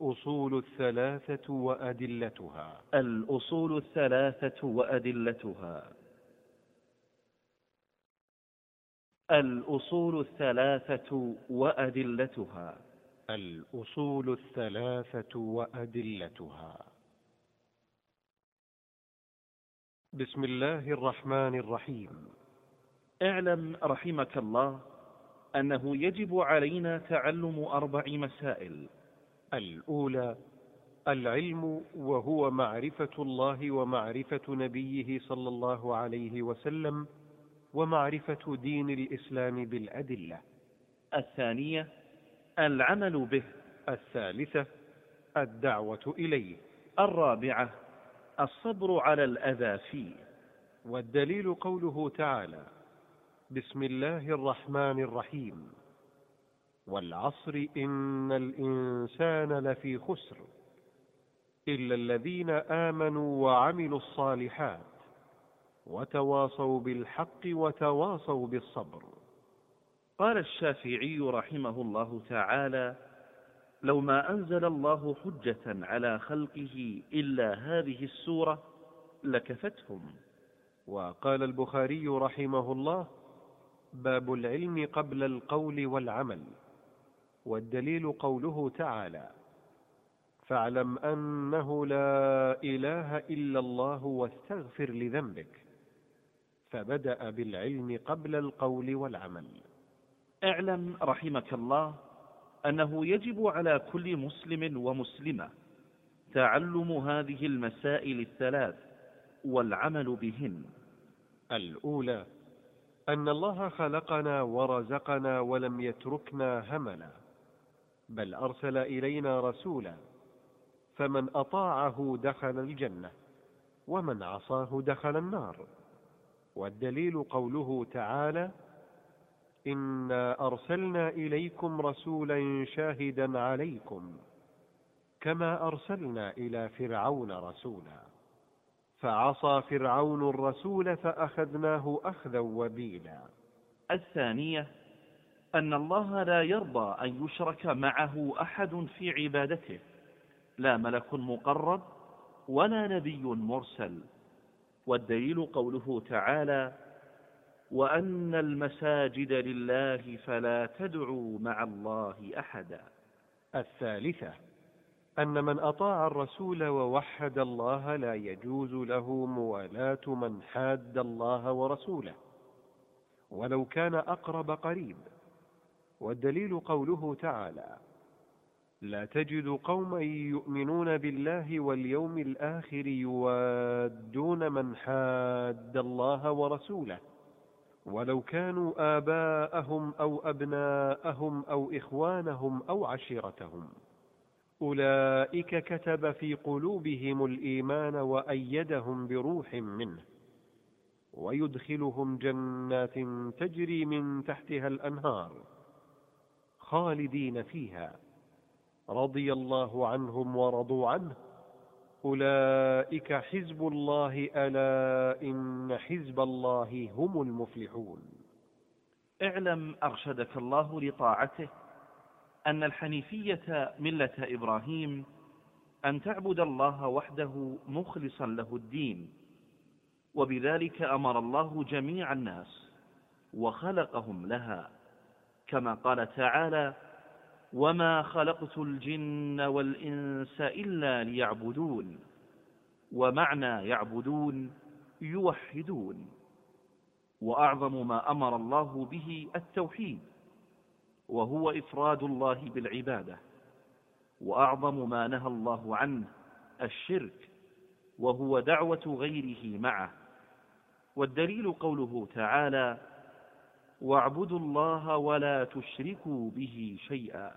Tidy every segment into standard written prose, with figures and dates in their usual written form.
الأصول الثلاثة وأدلتها. الأصول الثلاثة وأدلتها. الأصول الثلاثة وأدلتها. الأصول الثلاثة وأدلتها. بسم الله الرحمن الرحيم. اعلم رحمك الله أنه يجب علينا تعلم 4 مسائل. الأولى العلم، وهو معرفة الله ومعرفة نبيه صلى الله عليه وسلم، ومعرفة دين الإسلام بالأدلة. الثانية العمل به. الثالثة الدعوة إليه. الرابعة الصبر على الأذى فيه. والدليل قوله تعالى: بسم الله الرحمن الرحيم، والعصر إن الإنسان لفي خسر إلا الذين آمنوا وعملوا الصالحات وتواصوا بالحق وتواصوا بالصبر. قال الشافعي رحمه الله تعالى: لو ما أنزل الله حجة على خلقه إلا هذه السورة لكفتهم. وقال البخاري رحمه الله: باب العلم قبل القول والعمل. والدليل قوله تعالى: فاعلم أنه لا إله إلا الله واستغفر لذنبك، فبدأ بالعلم قبل القول والعمل. اعلم رحمك الله أنه يجب على كل مسلم ومسلمة تعلم هذه المسائل الثلاث والعمل بهن. الأولى أن الله خلقنا ورزقنا ولم يتركنا هملا، بل أرسل إلينا رسولا، فمن أطاعه دخل الجنة، ومن عصاه دخل النار. والدليل قوله تعالى: إنا أرسلنا إليكم رسولا شاهدا عليكم كما أرسلنا إلى فرعون رسولا، فعصى فرعون الرسول فأخذناه أخذا وبيلا. الثانية أن الله لا يرضى أن يشرك معه أحد في عبادته، لا ملك مقرب ولا نبي مرسل. والدليل قوله تعالى: وأن المساجد لله فلا تدعوا مع الله أحدا. الثالثة أن من أطاع الرسول ووحد الله لا يجوز له موالاة من حاد الله ورسوله ولو كان أقرب قريب. والدليل قوله تعالى: لا تجد قوما يؤمنون بالله واليوم الآخر يوادون من حاد الله ورسوله ولو كانوا آباءهم أو أبناءهم أو إخوانهم أو عشيرتهم، أولئك كتب في قلوبهم الإيمان وأيدهم بروح منه ويدخلهم جنات تجري من تحتها الأنهار خالدين فيها رضي الله عنهم ورضوا عنه أولئك حزب الله ألا إن حزب الله هم المفلحون. اعلم أرشدك الله لطاعته أن الحنيفية ملة إبراهيم أن تعبد الله وحده مخلصا له الدين، وبذلك أمر الله جميع الناس وخلقهم لها، كما قال تعالى: وما خلقت الجن والإنس إلا ليعبدون. ومعنى يعبدون يوحدون. وأعظم ما أمر الله به التوحيد، وهو إفراد الله بالعبادة. وأعظم ما نهى الله عنه الشرك، وهو دعوة غيره معه. والدليل قوله تعالى: واعبدوا الله ولا تشركوا به شيئا.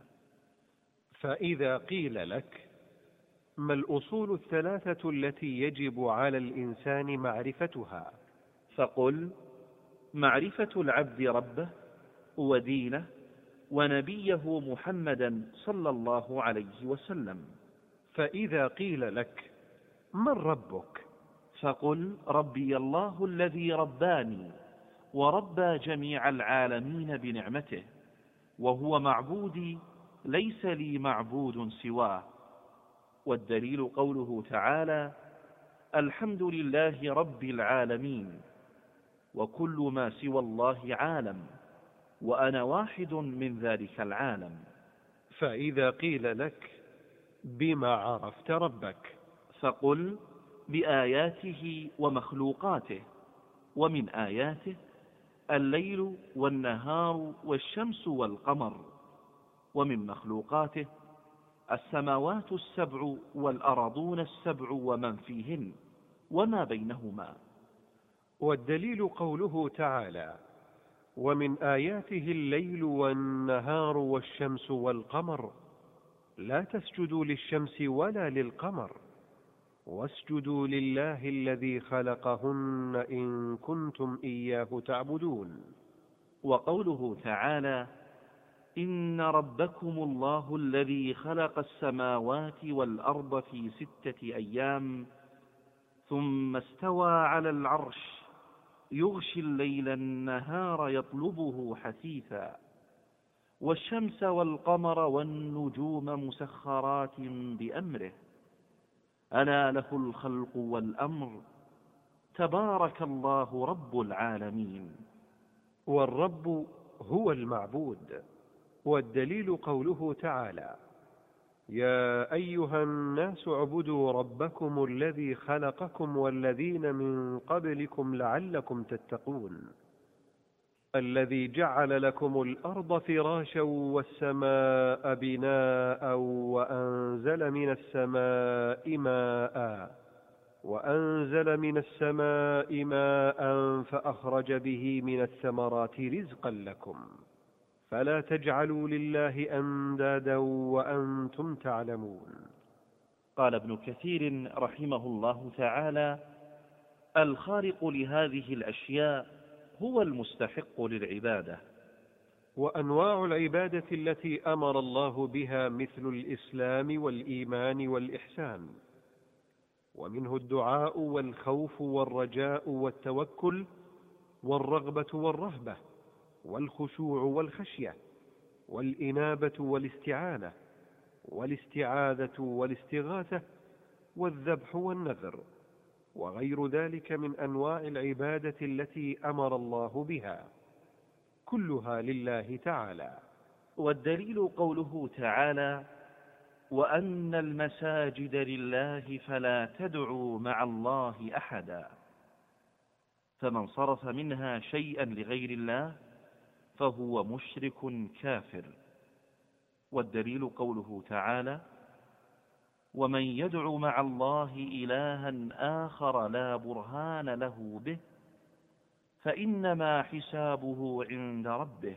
فإذا قيل لك: ما الأصول الثلاثة التي يجب على الإنسان معرفتها؟ فقل: معرفة العبد ربه ودينه ونبيه محمدا صلى الله عليه وسلم. فإذا قيل لك: من ربك؟ فقل: ربي الله الذي رباني وربى جميع العالمين بنعمته، وهو معبودي ليس لي معبود سواه، والدليل قوله تعالى: الحمد لله رب العالمين، وكل ما سوى الله عالم، وأنا واحد من ذلك العالم. فإذا قيل لك: بما عرفت ربك؟ فقل: بآياته ومخلوقاته، ومن آياته الليل والنهار والشمس والقمر، ومن مخلوقاته السماوات السبع والأرضون السبع ومن فيهن وما بينهما. والدليل قوله تعالى: ومن آياته الليل والنهار والشمس والقمر، لا تسجدوا للشمس ولا للقمر واسجدوا لله الذي خلقهن إن كنتم إياه تعبدون. وقوله تعالى: إن ربكم الله الذي خلق السماوات والأرض في 6 أيام ثم استوى على العرش يغشي الليل النهار يطلبه حثيثا، والشمس والقمر والنجوم مسخرات بأمره، ألا له الخلق والأمر، تبارك الله رب العالمين. والرب هو المعبود. والدليل قوله تعالى: يا أيها الناس اعبدوا ربكم الذي خلقكم والذين من قبلكم لعلكم تتقون، الذي جعل لكم الأرض فراشا والسماء بناء وأنزل من السماء ماء فأخرج به من الثمرات رزقا لكم، فلا تجعلوا لله أندادا وأنتم تعلمون. قال ابن كثير رحمه الله تعالى: الخالق لهذه الأشياء هو المستحق للعبادة. وأنواع العبادة التي أمر الله بها مثل الإسلام والإيمان والإحسان، ومنه الدعاء والخوف والرجاء والتوكل والرغبة والرهبة والخشوع والخشية والإنابة والاستعانة والاستعاذة والاستغاثة والذبح والنذر، وغير ذلك من أنواع العبادة التي أمر الله بها، كلها لله تعالى. والدليل قوله تعالى: وأن المساجد لله فلا تدعوا مع الله أحدا، فمن صرف منها شيئا لغير الله فهو مشرك كافر. والدليل قوله تعالى: ومن يدع مع الله إلها آخر لا برهان له به فإنما حسابه عند ربه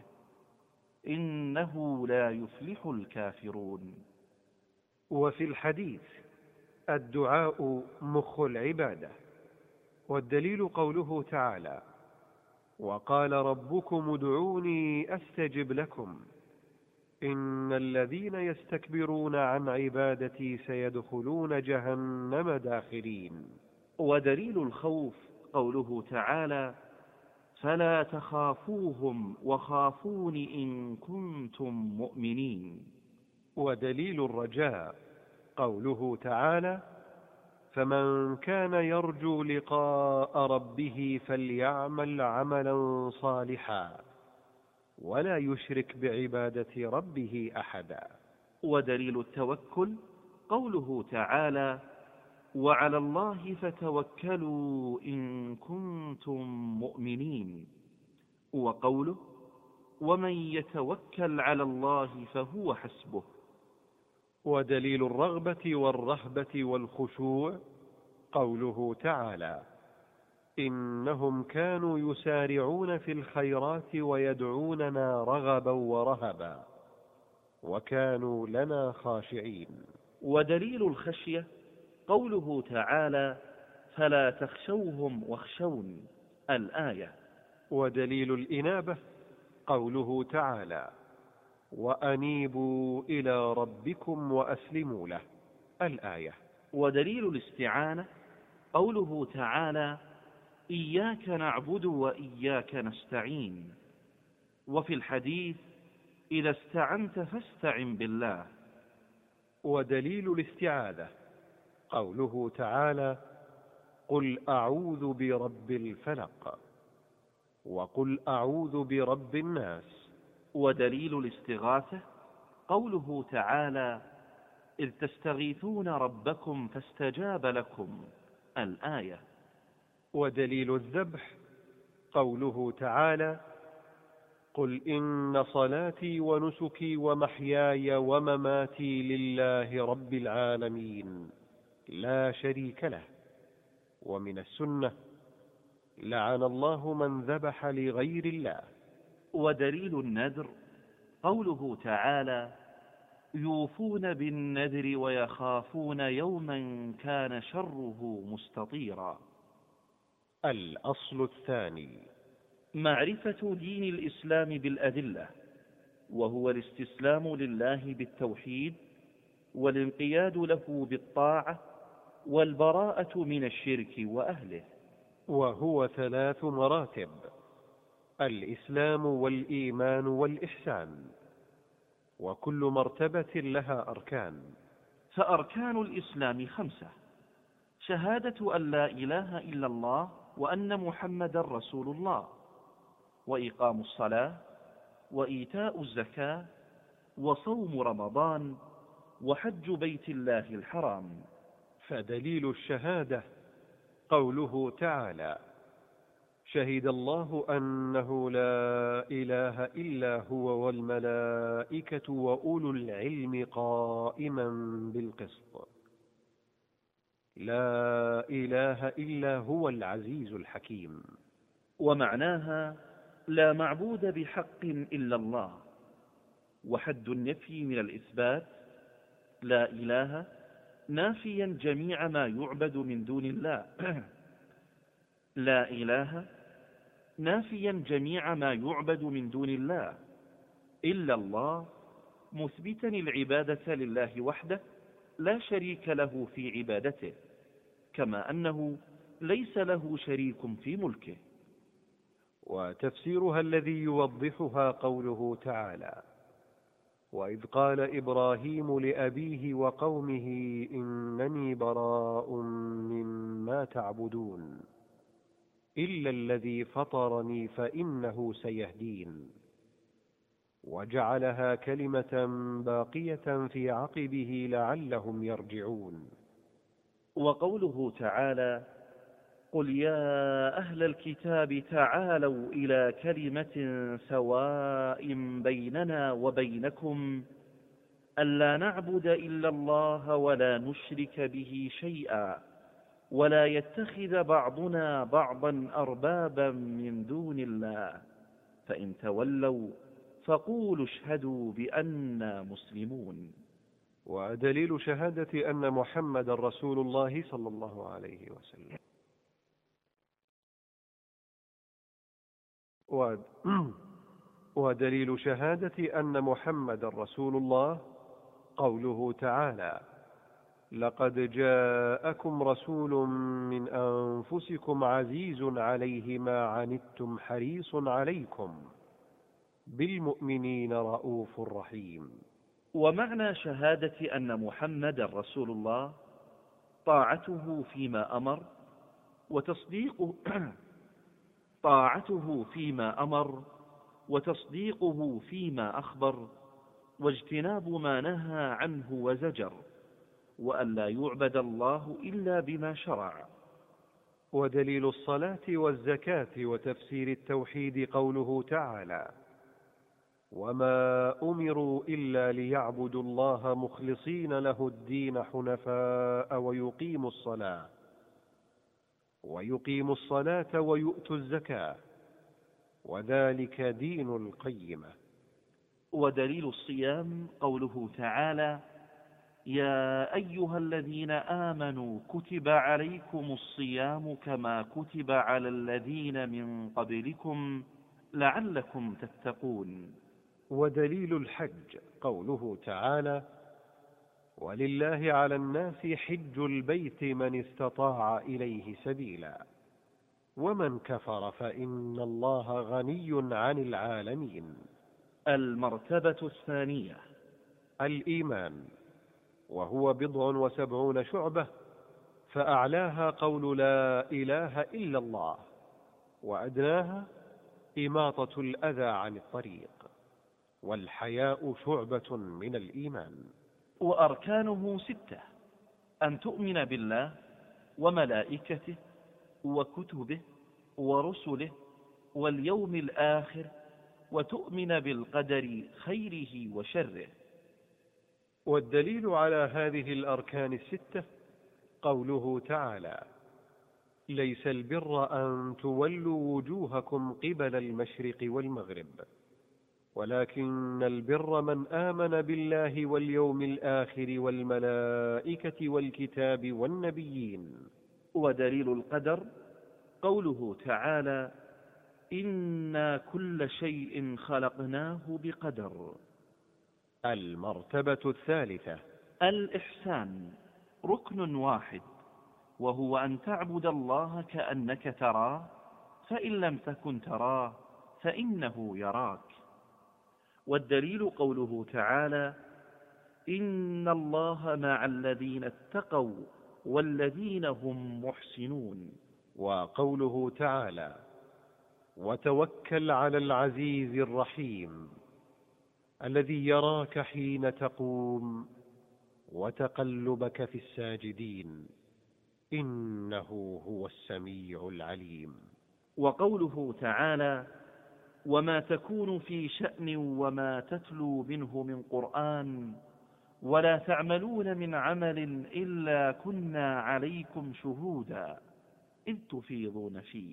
إنه لا يفلح الكافرون. وفي الحديث: الدعاء مخ العبادة. والدليل قوله تعالى: وقال ربكم ادعوني أستجب لكم إن الذين يستكبرون عن عبادتي سيدخلون جهنم داخرين. ودليل الخوف قوله تعالى: فلا تخافوهم وخافون إن كنتم مؤمنين. ودليل الرجاء قوله تعالى: فمن كان يرجو لقاء ربه فليعمل عملا صالحا ولا يشرك بعبادة ربه أحدا. ودليل التوكل قوله تعالى: وعلى الله فتوكلوا إن كنتم مؤمنين. وقوله: ومن يتوكل على الله فهو حسبه. ودليل الرغبة والرهبة والخشوع قوله تعالى: إنهم كانوا يسارعون في الخيرات ويدعوننا رغبا ورهبا وكانوا لنا خاشعين. ودليل الخشية قوله تعالى: فلا تخشوهم واخشون، الآية. ودليل الإنابة قوله تعالى: وأنيبوا إلى ربكم وأسلموا له، الآية. ودليل الاستعانة قوله تعالى: إياك نعبد وإياك نستعين. وفي الحديث: إذا استعنت فاستعن بالله. ودليل الاستعاذة قوله تعالى: قل أعوذ برب الفلق، وقل أعوذ برب الناس. ودليل الاستغاثة قوله تعالى: إذ تستغيثون ربكم فاستجاب لكم، الآية. ودليل الذبح قوله تعالى: قل إن صلاتي ونسكي ومحياي ومماتي لله رب العالمين لا شريك له. ومن السنة: لعن الله من ذبح لغير الله. ودليل النذر قوله تعالى: يوفون بالنذر ويخافون يوما كان شره مستطيرا. الأصل الثاني: معرفة دين الإسلام بالأدلة، وهو الاستسلام لله بالتوحيد، والانقياد له بالطاعة، والبراءة من الشرك وأهله. وهو 3 مراتب: الإسلام والإيمان والإحسان، وكل مرتبة لها أركان. فأركان الإسلام 5: شهادة أن لا إله إلا الله وأن محمدا رسول الله، وإقام الصلاة، وإيتاء الزكاة، وصوم رمضان، وحج بيت الله الحرام. فدليل الشهادة قوله تعالى: شهد الله أنه لا إله إلا هو والملائكة وأولو العلم قائما بالقسط. لا إله إلا هو العزيز الحكيم. ومعناها: لا معبود بحق إلا الله. وحد النفي من الإثبات: لا إله نافيا جميع ما يعبد من دون الله لا إله نافيا جميع ما يعبد من دون الله إلا الله، مثبتا العبادة لله وحده لا شريك له في عبادته، كما أنه ليس له شريك في ملكه. وتفسيرها الذي يوضحها قوله تعالى: وإذ قال إبراهيم لأبيه وقومه إنني براء مما تعبدون إلا الذي فطرني فإنه سيهدين، وجعلها كلمة باقية في عقبه لعلهم يرجعون. وقوله تعالى: قل يا أهل الكتاب تعالوا إلى كلمة سواء بيننا وبينكم ألا نعبد إلا الله ولا نشرك به شيئا ولا يتخذ بعضنا بعضا أربابا من دون الله فإن تولوا فقولوا اشهدوا بأننا مسلمون. ودليل شهادة أن محمد رسول الله صلى الله عليه وسلم. ودليل شهادة أن محمد رسول الله قوله تعالى: لقد جاءكم رسول من أنفسكم عزيز عليه ما عنتم حريص عليكم بالمؤمنين رؤوف رحيم. ومعنى شهادة أن محمد رسول الله طاعته فيما أمر وتصديقه فيما أخبر، واجتناب ما نهى عنه وزجر، وأن لا يعبد الله إلا بما شرع. ودليل الصلاة والزكاة وتفسير التوحيد قوله تعالى: وما أمروا إلا ليعبدوا الله مخلصين له الدين حنفاء ويقيموا الصلاة ويؤتوا الزكاة وذلك دين القيمة. ودليل الصيام قوله تعالى: يا أيها الذين آمنوا كتب عليكم الصيام كما كتب على الذين من قبلكم لعلكم تتقون. ودليل الحج قوله تعالى: ولله على الناس حج البيت من استطاع إليه سبيلا ومن كفر فإن الله غني عن العالمين. المرتبة الثانية: الإيمان، وهو 70 شعبة، فأعلاها قول لا إله إلا الله، وأدناها إماطة الأذى عن الطريق. والحياء شعبة من الإيمان. وأركانه 6: أن تؤمن بالله وملائكته وكتبه ورسله واليوم الآخر، وتؤمن بالقدر خيره وشره. والدليل على هذه الأركان 6 قوله تعالى: ليس البر أن تولوا وجوهكم قبل المشرق والمغرب، ولكن البر من آمن بالله واليوم الآخر والملائكة والكتاب والنبيين. ودليل القدر قوله تعالى: إنا كل شيء خلقناه بقدر. المرتبة 3: الإحسان ركن واحد، وهو أن تعبد الله كأنك تراه، فإن لم تكن تراه فإنه يراك. والدليل قوله تعالى: إن الله مع الذين اتقوا والذين هم محسنون. وقوله تعالى: وتوكل على العزيز الرحيم الذي يراك حين تقوم وتقلبك في الساجدين إنه هو السميع العليم. وقوله تعالى: وما تكون في شأن وما تتلو منه من قرآن ولا تعملون من عمل إلا كنا عليكم شهودا إذ تفيضون فيه.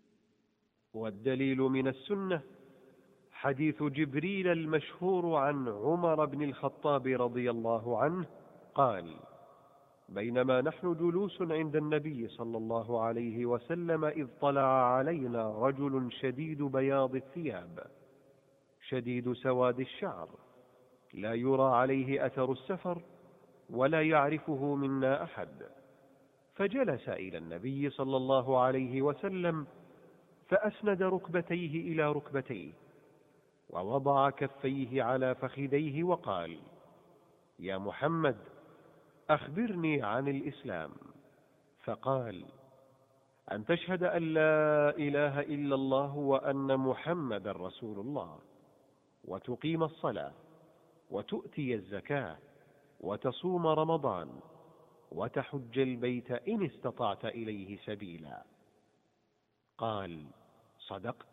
والدليل من السنة حديث جبريل المشهور عن عمر بن الخطاب رضي الله عنه قال: بينما نحن جلوس عند النبي صلى الله عليه وسلم إذ طلع علينا رجل شديد بياض الثياب شديد سواد الشعر، لا يرى عليه أثر السفر ولا يعرفه منا أحد، فجلس إلى النبي صلى الله عليه وسلم فأسند ركبتيه إلى ركبتيه ووضع كفيه على فخذيه وقال: يا محمد أخبرني عن الإسلام. فقال: أن تشهد أن لا إله إلا الله وأن محمد رسول الله، وتقيم الصلاة، وتؤتي الزكاة، وتصوم رمضان، وتحج البيت إن استطعت إليه سبيلا. قال: صدقت.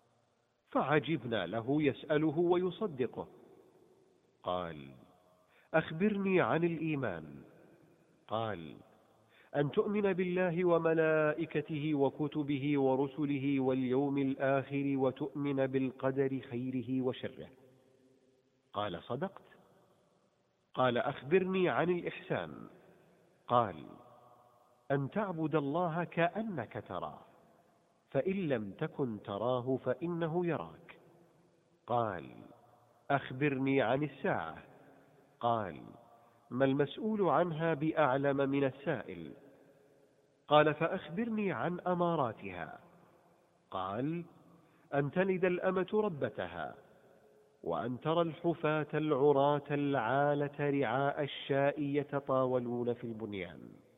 فعجبنا له يسأله ويصدقه. قال: أخبرني عن الإيمان. قال: أن تؤمن بالله وملائكته وكتبه ورسله واليوم الآخر، وتؤمن بالقدر خيره وشره. قال: صدقت. قال: أخبرني عن الإحسان. قال: أن تعبد الله كأنك تراه، فإن لم تكن تراه فإنه يراك. قال: أخبرني عن الساعة. قال: ما المسؤول عنها بأعلم من السائل. قال: فأخبرني عن أماراتها. قال: أن تلد الأمة ربتها، وأن ترى الحفاة العراة العالة رعاء الشاء يتطاولون في البنيان.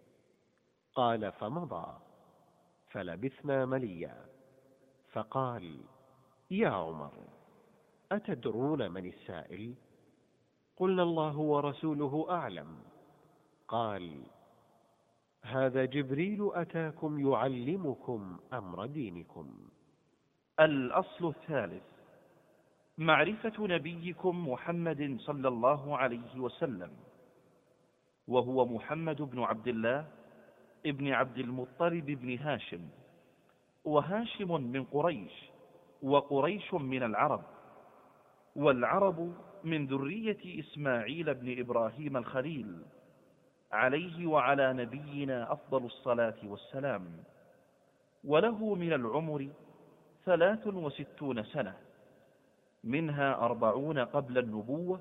قال: فمضى. فلبثنا مليا، فقال: يا عمر أتدرون من السائل؟ قلنا: الله ورسوله أعلم. قال: هذا جبريل أتاكم يعلمكم أمر دينكم. الأصل 3: معرفة نبيكم محمد صلى الله عليه وسلم، وهو محمد بن عبد الله ابن عبد المطلب بن هاشم، وهاشم من قريش، وقريش من العرب، والعرب من ذرية إسماعيل بن إبراهيم الخليل عليه وعلى نبينا أفضل الصلاة والسلام. وله من العمر 63 سنة، منها 40 قبل النبوة،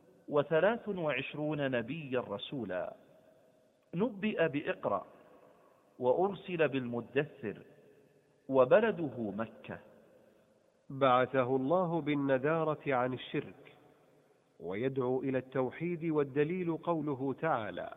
23 نبيا رسولا. نبئ بإقرأ، وأرسل بالمدثر، وبلده مكة. بعثه الله بالنذارة عن الشرك، ويدعو إلى التوحيد. والدليل قوله تعالى: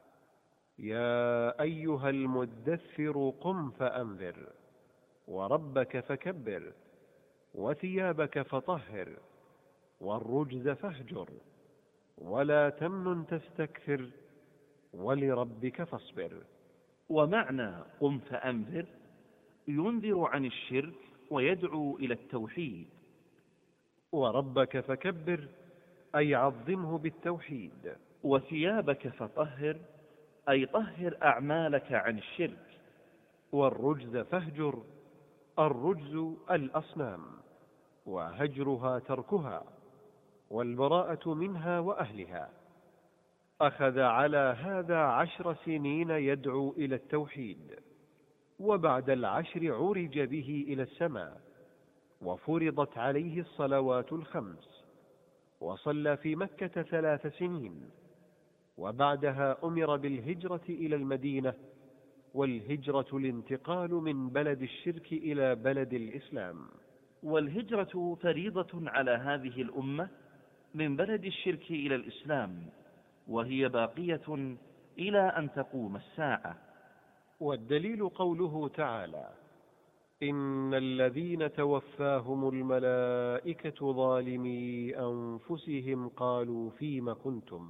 يا أيها المدثر قم فأنذر وربك فكبر وثيابك فطهر والرجز فاهجر ولا تمنن تستكثر ولربك فاصبر. ومعنى قم فأنذر ينذر عن الشرك ويدعو إلى التوحيد. وربك فكبر أي عظمه بالتوحيد. وثيابك فطهر أي طهر أعمالك عن الشرك. والرجز فاهجر، الرجز الأصنام، وهجرها تركها والبراءة منها وأهلها. أخذ على هذا 10 سنين يدعو إلى التوحيد، وبعد 10 عرج به إلى السماء وفرضت عليه الصلوات 5، وصلى في مكة 3 سنين، وبعدها أمر بالهجرة إلى المدينة. والهجرة الانتقال من بلد الشرك إلى بلد الإسلام. والهجرة فريضة على هذه الأمة من بلد الشرك إلى الإسلام، وهي باقية إلى أن تقوم الساعة. والدليل قوله تعالى: إن الذين توفاهم الملائكة ظالمي أنفسهم قالوا فيم كنتم؟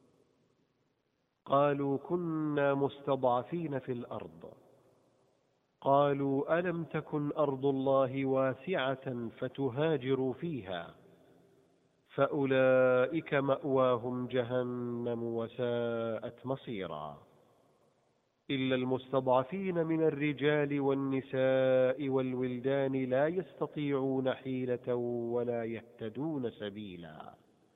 قالوا كنا مستضعفين في الأرض. قالوا ألم تكن أرض الله واسعة فتهاجروا فيها؟ فأولئك مأواهم جهنم وساءت مصيرا. إلا المستضعفين من الرجال والنساء والولدان لا يستطيعون حيلة ولا يهتدون سبيلا.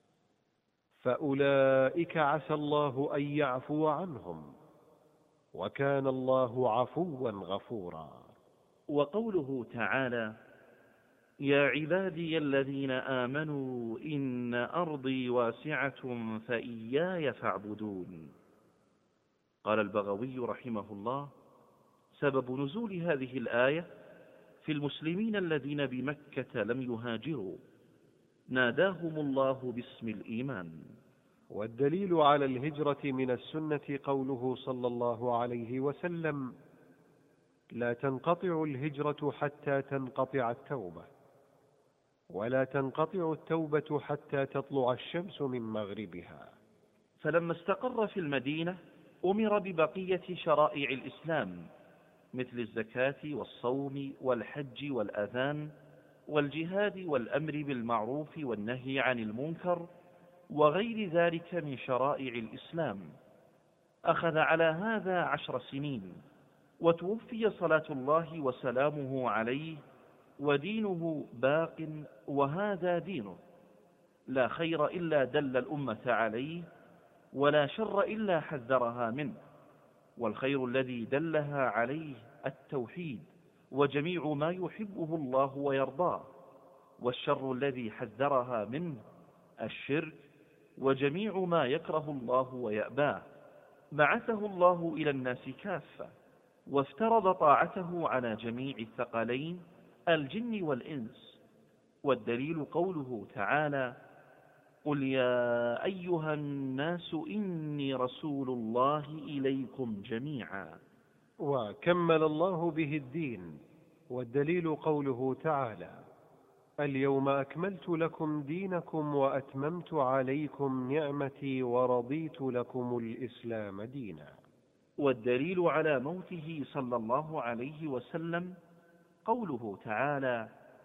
فأولئك عسى الله أن يعفو عنهم، وكان الله عفوا غفورا. وقوله تعالى: يا عبادي الذين آمنوا إن أرضي واسعة فإياي فاعبدون. قال البغوي رحمه الله: سبب نزول هذه الآية في المسلمين الذين بمكة لم يهاجروا، ناداهم الله باسم الإيمان. والدليل على الهجرة من السنة قوله صلى الله عليه وسلم: لا تنقطع الهجرة حتى تنقطع التوبة، ولا تنقطع التوبة حتى تطلع الشمس من مغربها. فلما استقر في المدينة أمر ببقية شرائع الإسلام مثل الزكاة والصوم والحج والأذان والجهاد والأمر بالمعروف والنهي عن المنكر وغير ذلك من شرائع الإسلام. أخذ على هذا 10 سنين، وتوفي صلاة الله وسلامه عليه ودينه باق، وهذا دينه، لا خير إلا دل الأمة عليه، ولا شر إلا حذرها منه. والخير الذي دلها عليه التوحيد وجميع ما يحبه الله ويرضاه، والشر الذي حذرها منه الشرك وجميع ما يكره الله ويأباه. بعثه الله إلى الناس كافة، وافترض طاعته على جميع الثقلين الجن والإنس. والدليل قوله تعالى: قل يا أيها الناس إني رسول الله إليكم جميعا. وكمل الله به الدين. والدليل قوله تعالى: اليوم أكملت لكم دينكم وأتممت عليكم نعمتي ورضيت لكم الإسلام دينا. والدليل على موته صلى الله عليه وسلم قوله تعالى: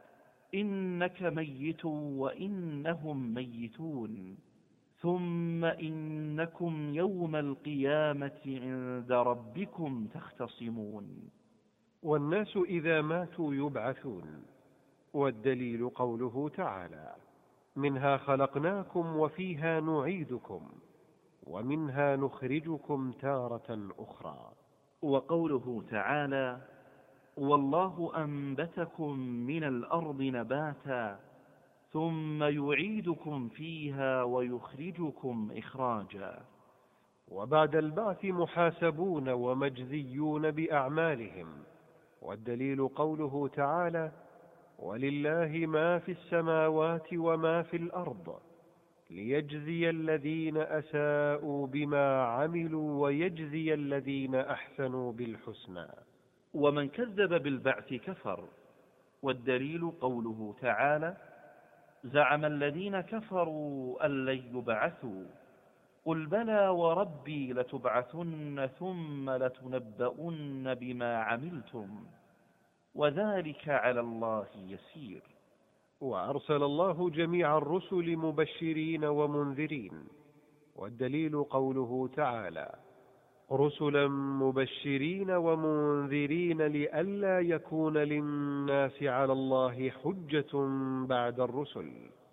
إنك ميت وإنهم ميتون ثم إنكم يوم القيامة عند ربكم تختصمون. والناس إذا ماتوا يبعثون. والدليل قوله تعالى: منها خلقناكم وفيها نعيدكم ومنها نخرجكم تارة أخرى. وقوله تعالى: والله أنبتكم من الأرض نباتا ثم يعيدكم فيها ويخرجكم إخراجا. وبعد البعث محاسبون ومجزيون بأعمالهم. والدليل قوله تعالى: ولله ما في السماوات وما في الأرض ليجزي الذين أساءوا بما عملوا ويجزي الذين أحسنوا بالحسنى. ومن كذب بالبعث كفر. والدليل قوله تعالى: زعم الذين كفروا أن لن يبعثوا قل بلى وربي لتبعثن ثم لتنبؤن بما عملتم وذلك على الله يسير. وأرسل الله جميع الرسل مبشرين ومنذرين. والدليل قوله تعالى: رسلا مبشرين ومنذرين لئلا يكون للناس على الله حجة بعد الرسل.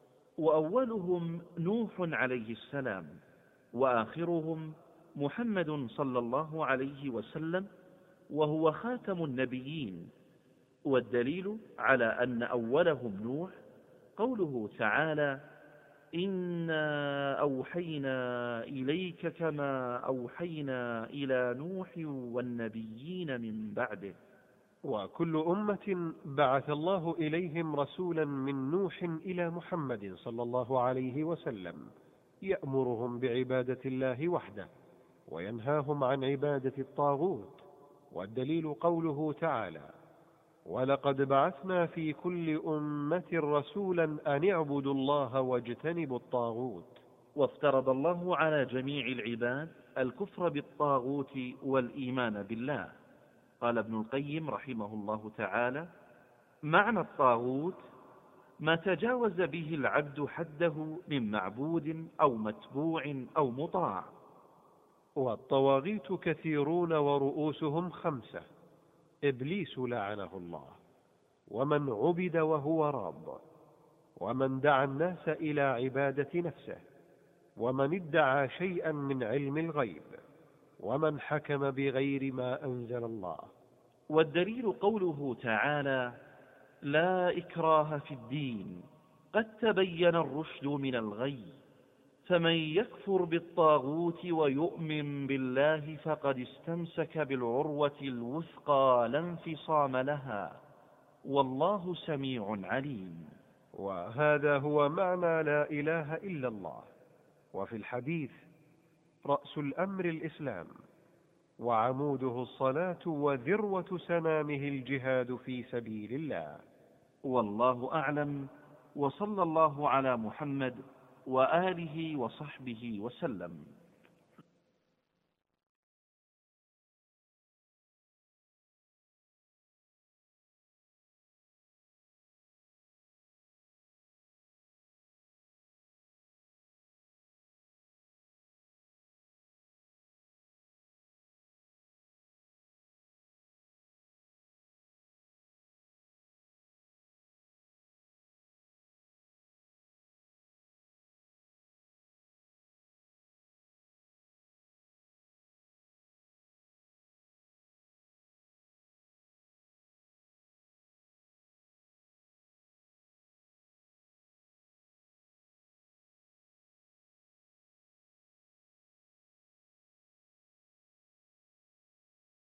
وأولهم نوح عليه السلام، وآخرهم محمد صلى الله عليه وسلم، وهو خاتم النبيين. والدليل على أن أولهم نوح قوله تعالى: إنا أوحينا إليك كما أوحينا إلى نوح والنبيين من بعده. وكل أمة بعث الله إليهم رسولا من نوح إلى محمد صلى الله عليه وسلم يأمرهم بعبادة الله وحده وينهاهم عن عبادة الطاغوت. والدليل قوله تعالى: ولقد بعثنا في كل أمة رسولا أن اعبدوا الله واجتنبوا الطاغوت. وافترض الله على جميع العباد الكفر بالطاغوت والإيمان بالله. قال ابن القيم رحمه الله تعالى: معنى الطاغوت ما تجاوز به العبد حده من معبود أو متبوع أو مطاع. والطواغيت كثيرون ورؤوسهم 5: إبليس لعنه الله، ومن عبد وهو راض، ومن دعا الناس إلى عبادة نفسه، ومن ادعى شيئا من علم الغيب، ومن حكم بغير ما أنزل الله. والدليل قوله تعالى: لا إكراه في الدين قد تبين الرشد من الغي فمن يكفر بالطاغوت ويؤمن بالله فقد استمسك بالعروة الوثقى لا انفصام لها والله سميع عليم. وهذا هو معنى لا إله إلا الله. وفي الحديث: رأس الأمر الإسلام، وعموده الصلاة، وذروة سنامه الجهاد في سبيل الله. والله أعلم، وصلى الله على محمد وآله وصحبه وسلم.